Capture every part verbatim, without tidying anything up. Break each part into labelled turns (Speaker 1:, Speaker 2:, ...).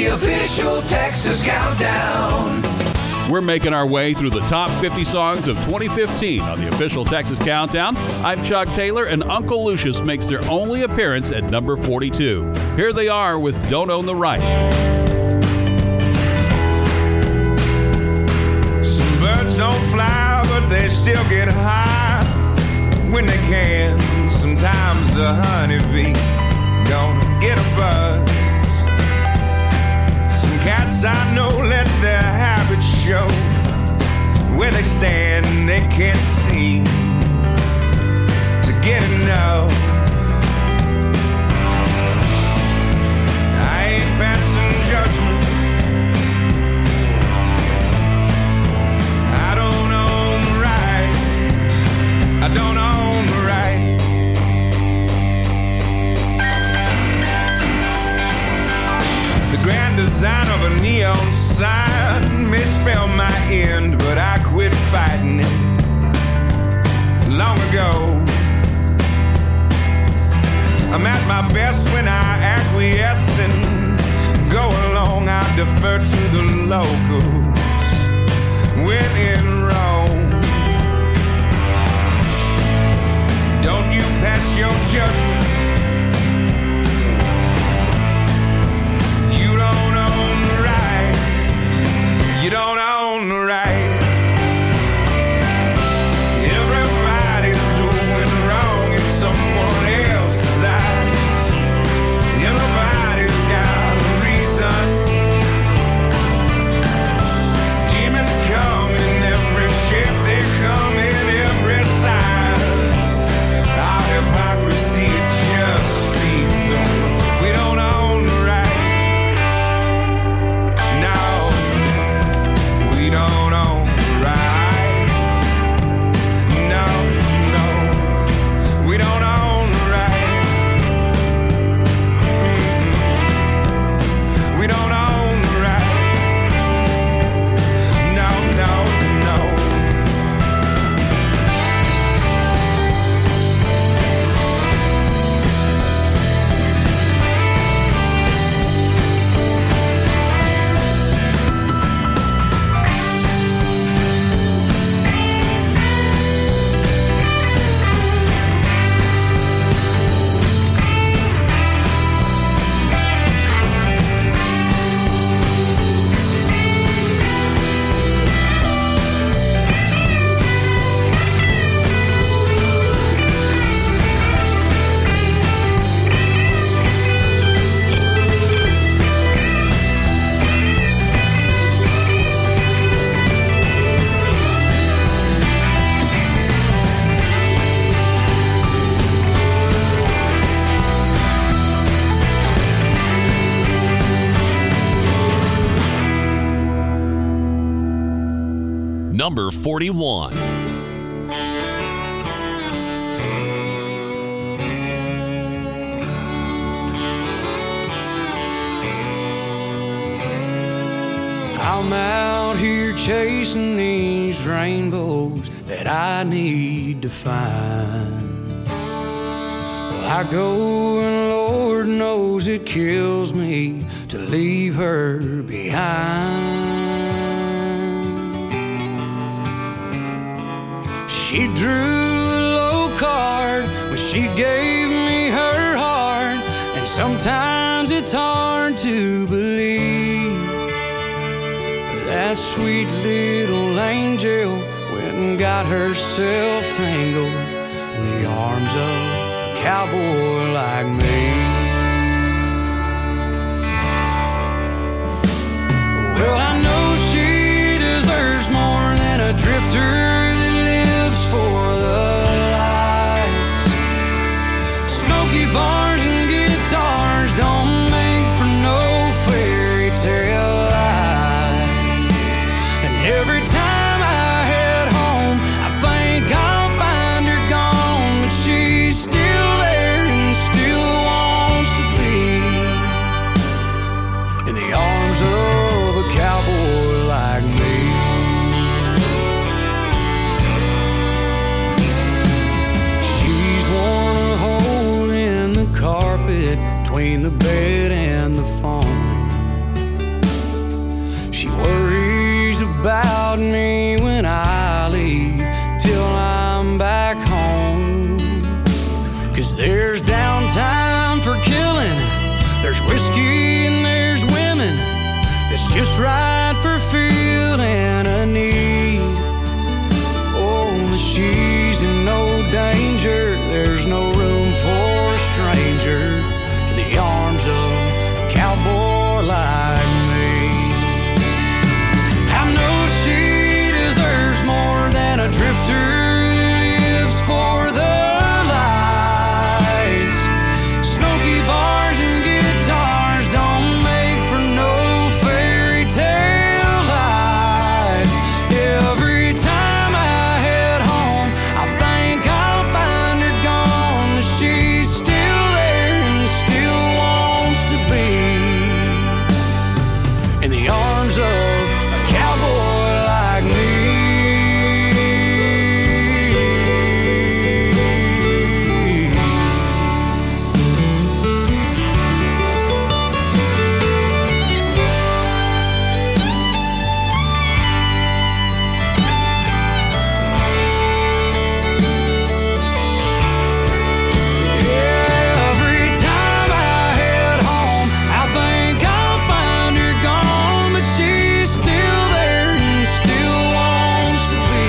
Speaker 1: the official Texas Countdown.
Speaker 2: We're making our way through the top fifty songs of twenty fifteen on the official Texas Countdown. I'm Chuck Taylor, and Uncle Lucius makes their only appearance at number forty-two. Here they are with Don't Own the Right.
Speaker 3: Some birds don't fly, but they still get high when they can. Sometimes a honeybee gonna get a buzz. Some cats I know let their habits show where they stand and they can't seem to get enough. I ain't passing judgment. I don't own the right. I don't own the right. The grand design of a neon sign may spell my end, but I quit fighting it long ago. I'm at my best when I acquiesce and go along. I defer to the locals when in Rome. Don't you pass your judgment. You don't own the right. You don't own the right. Everybody's doing wrong in someone else's eyes. Everybody's got a reason. Demons come in every shape, they come in every size. Our hypocrisy just feeds them. We don't own the right. We don't own the right. No, no, we don't own the right. Mm-mm. We don't own the right. No, no, no.
Speaker 4: Number forty-one.
Speaker 5: I'm out here chasing these rainbows that I need to find. I go and Lord knows it kills me to leave her behind. She drew a low card when she gave me her heart, and sometimes it's hard to believe that sweet little angel went and got herself tangled in the arms of a cowboy like me. Well, I know she deserves more than a drifter for the lights. Smoky bars and guitars don't make for no fairy tale life. And every time I head home, I think I'll find her gone, but she's still there and still won't whiskey and there's women that's just right for feeling a need. Oh, but she's in no danger. There's no room for a stranger in the arms of a cowboy like me. I know she deserves more than a drifter that lives for the lights. Smoky bars and guitars don't make for no fairy tale life. Every time I head home, I think I'll find her gone, but she's still there and still wants to be in the arms of a cowboy like me. Every time I head home, I think I'll find her gone, but she's still there and still wants to be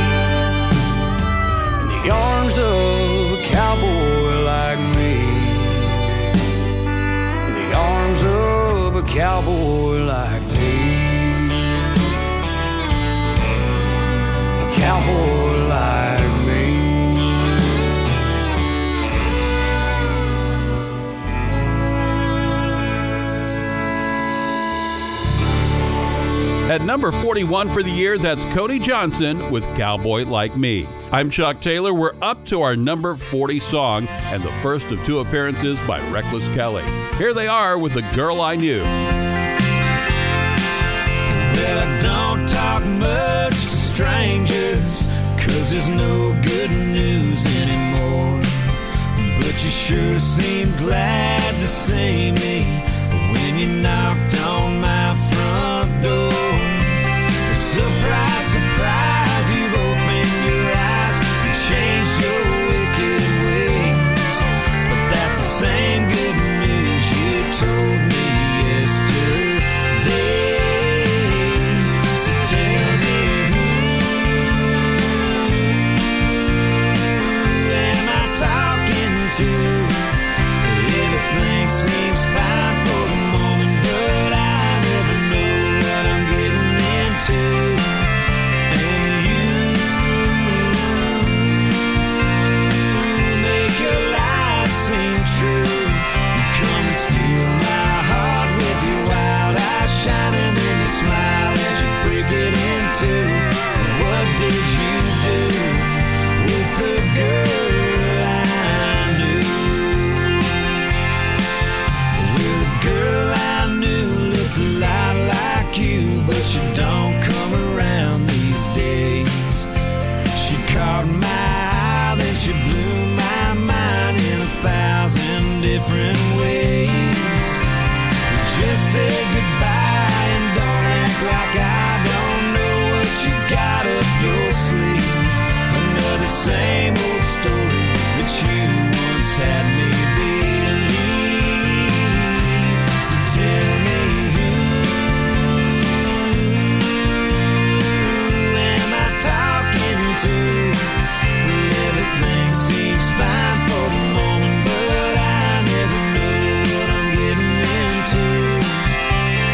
Speaker 5: in the arms of a cowboy like me. In the arms of a cowboy like me. A cowboy like me.
Speaker 2: At number forty-one for the year, that's Cody Johnson with Cowboy Like Me. I'm Chuck Taylor. We're up to our number forty song and the first of two appearances by Reckless Kelly. Here they are with The Girl I Knew.
Speaker 3: Well, I don't talk much to strangers, 'cause there's no good news anymore. But you sure seem glad to see me when you knocked on my front door. Surprise, surprise, you've opened your eyes and changed your wicked ways. But that's the same good news you told me yesterday. So tell me, who am I talking to? Everything seems fine for the moment, but I never know what I'm getting into. And you make your lies seem true. You come and steal my heart with your wild eyes shining, then you smile as you break it in two. What did you do with the girl I knew? Well, the girl I knew looked a lot like you, but she don't come around these days. She caught my eye, then she blew my mind in a thousand different ways. Just say goodbye and don't act like I don't know what you got up your sleeve. Another same old story that you once had me believe. So tell me, who am I talking to? Well, everything seems fine for the moment, but I never know what I'm getting into.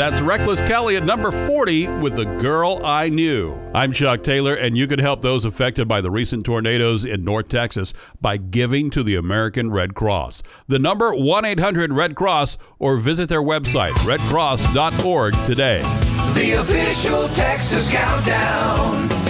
Speaker 2: That's Reckless Kelly at number forty with The Girl I Knew. I'm Chuck Taylor, and you can help those affected by the recent tornadoes in North Texas by giving to the American Red Cross. The number one eight hundred red cross or visit their website, red cross dot org today.
Speaker 1: The official Texas Countdown.